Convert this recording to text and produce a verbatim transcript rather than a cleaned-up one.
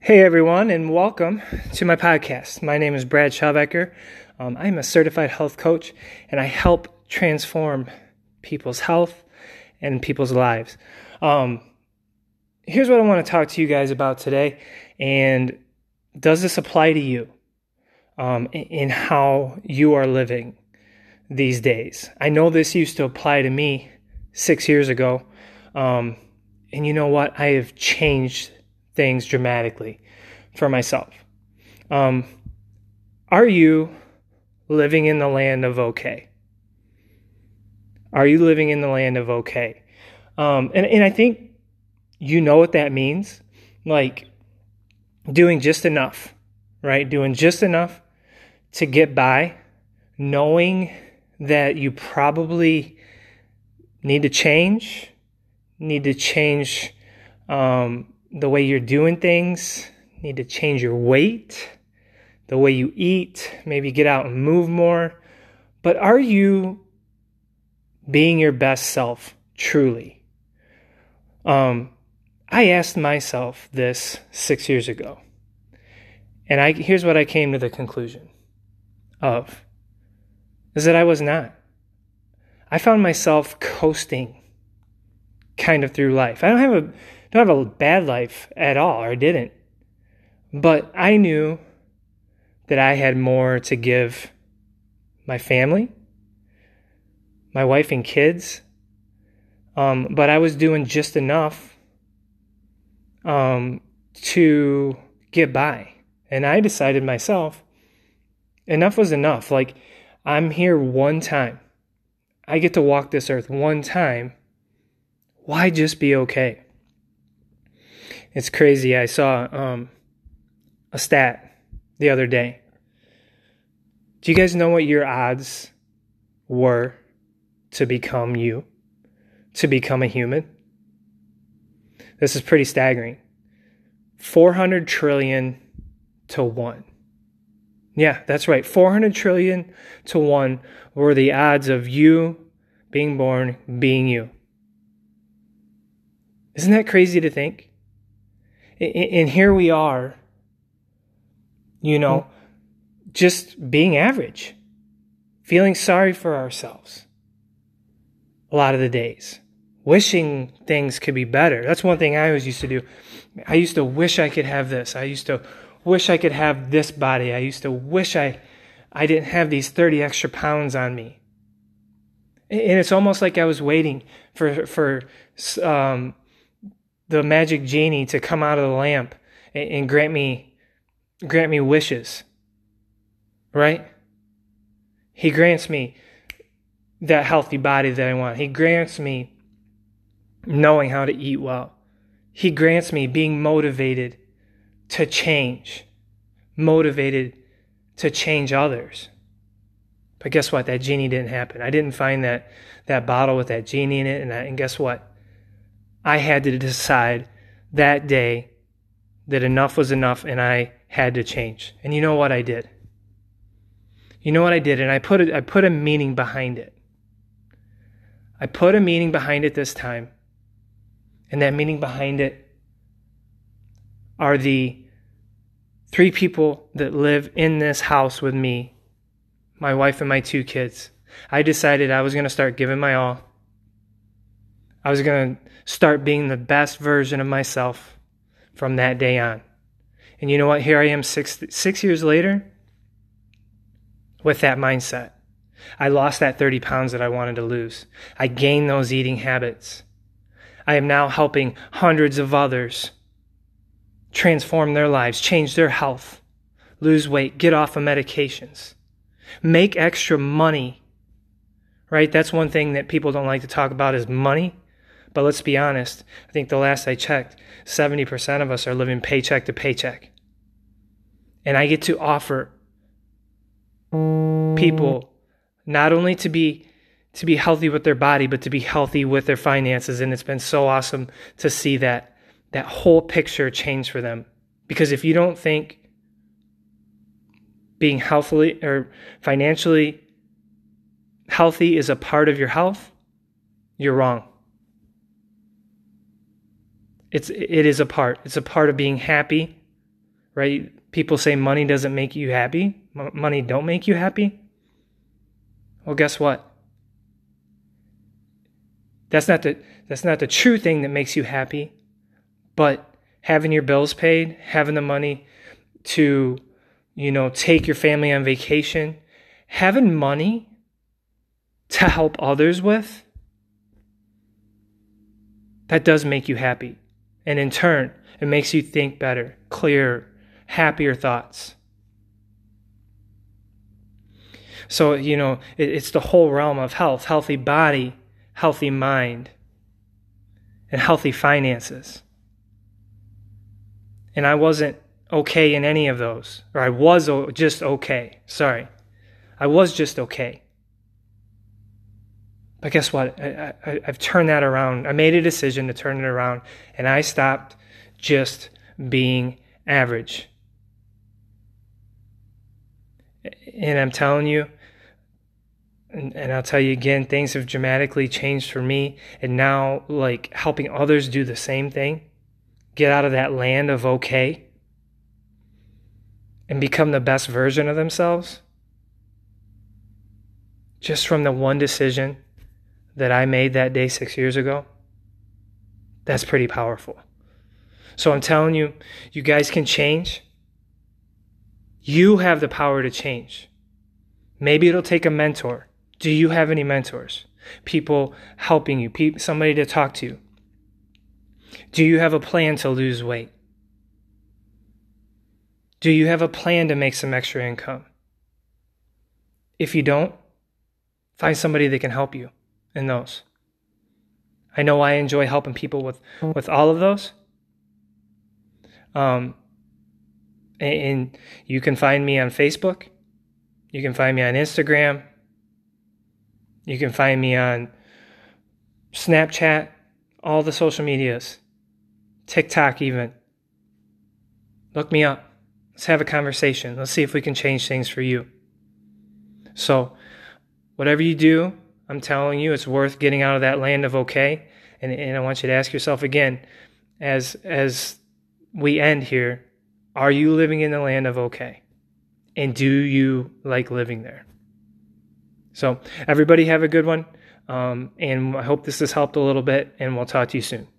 Hey everyone, and welcome to my podcast. My name is Brad Schaubecker. Um, I'm a certified health coach, and I help transform people's health and people's lives. Um, here's what I want to talk to you guys about today, and does this apply to you um, in how you are living these days? I know this used to apply to me six years ago, um, and you know what? I have changed things dramatically for myself. Um, are you living in the land of okay? Are you living in the land of okay? Um, and, and I think you know what that means. Like doing just enough, right? Doing just enough to get by, knowing that you probably need to change, need to change um, the way you're doing things, need to change your weight, the way you eat, maybe get out and move more. But are you being your best self truly? Um, I asked myself this six years ago. And I here's what I came to the conclusion of, is that I was not. I found myself coasting kind of through life. I don't have a don't have a bad life at all, or didn't. But I knew that I had more to give my family, my wife and kids. Um, but I was doing just enough um, to get by. And I decided myself, enough was enough. Like, I'm here one time. I get to walk this earth one time. Why just be okay? It's crazy. I saw um, a stat the other day. Do you guys know what your odds were to become you, to become a human? This is pretty staggering. four hundred trillion to one. Yeah, that's right. four hundred trillion to one were the odds of you being born, being you. Isn't that crazy to think? And here we are, you know, just being average, feeling sorry for ourselves a lot of the days, wishing things could be better. That's one thing I always used to do. I used to wish I could have this. I used to wish I could have this body. I used to wish I, I didn't have these thirty extra pounds on me. And it's almost like I was waiting for, for, um, the magic genie to come out of the lamp and, and grant me grant me wishes. Right? He grants me that healthy body that I want. He grants me knowing how to eat well. He grants me being motivated to change. Motivated to change others. But guess what? That genie didn't happen. I didn't find that, that bottle with that genie in it. And, I, and guess what? I had to decide that day that enough was enough and I had to change. And you know what I did? You know what I did? And I put a, I put a meaning behind it. I put a meaning behind it this time. And that meaning behind it are the three people that live in this house with me, my wife and my two kids. I decided I was going to start giving my all. I was going to start being the best version of myself from that day on. And you know what? Here I am six, six years later with that mindset. I lost that thirty pounds that I wanted to lose. I gained those eating habits. I am now helping hundreds of others transform their lives, change their health, lose weight, get off of medications, make extra money, right? That's one thing that people don't like to talk about is money. But let's be honest, I think the last I checked, seventy percent of us are living paycheck to paycheck. And I get to offer people not only to be to be healthy with their body, but to be healthy with their finances. And it's been so awesome to see that that whole picture change for them. Because if you don't think being healthily or financially healthy is a part of your health, you're wrong. It's it is a part. It's a part of being happy, right? People say money doesn't make you happy. M- money don't make you happy. Well, guess what? That's not the that's not the true thing that makes you happy, but having your bills paid, having the money to, you know, take your family on vacation, having money to help others with, that does make you happy. And in turn, it makes you think better, clearer, happier thoughts. So, you know, it, it's the whole realm of health, healthy body, healthy mind, and healthy finances. And I wasn't okay in any of those, or I was just okay. Sorry. I was just okay. But guess what? I, I, I've turned that around. I made a decision to turn it around, and I stopped just being average. And I'm telling you, and, and I'll tell you again, things have dramatically changed for me. And now, like, helping others do the same thing, get out of that land of okay, and become the best version of themselves, just from the one decision that I made that day six years ago, that's pretty powerful. So I'm telling you, you guys can change. You have the power to change. Maybe it'll take a mentor. Do you have any mentors? People helping you, people, somebody to talk to. Do you have a plan to lose weight? Do you have a plan to make some extra income? If you don't, find somebody that can help you in those. I know I enjoy helping people with, with all of those. Um, and, and you can find me on Facebook. You can find me on Instagram. You can find me on Snapchat, all the social medias, TikTok even. Look me up. Let's have a conversation. Let's see if we can change things for you. So, whatever you do, I'm telling you, it's worth getting out of that land of okay. And, and I want you to ask yourself again, as as we end here, are you living in the land of okay? And do you like living there? So everybody have a good one. Um, and I hope this has helped a little bit, and we'll talk to you soon.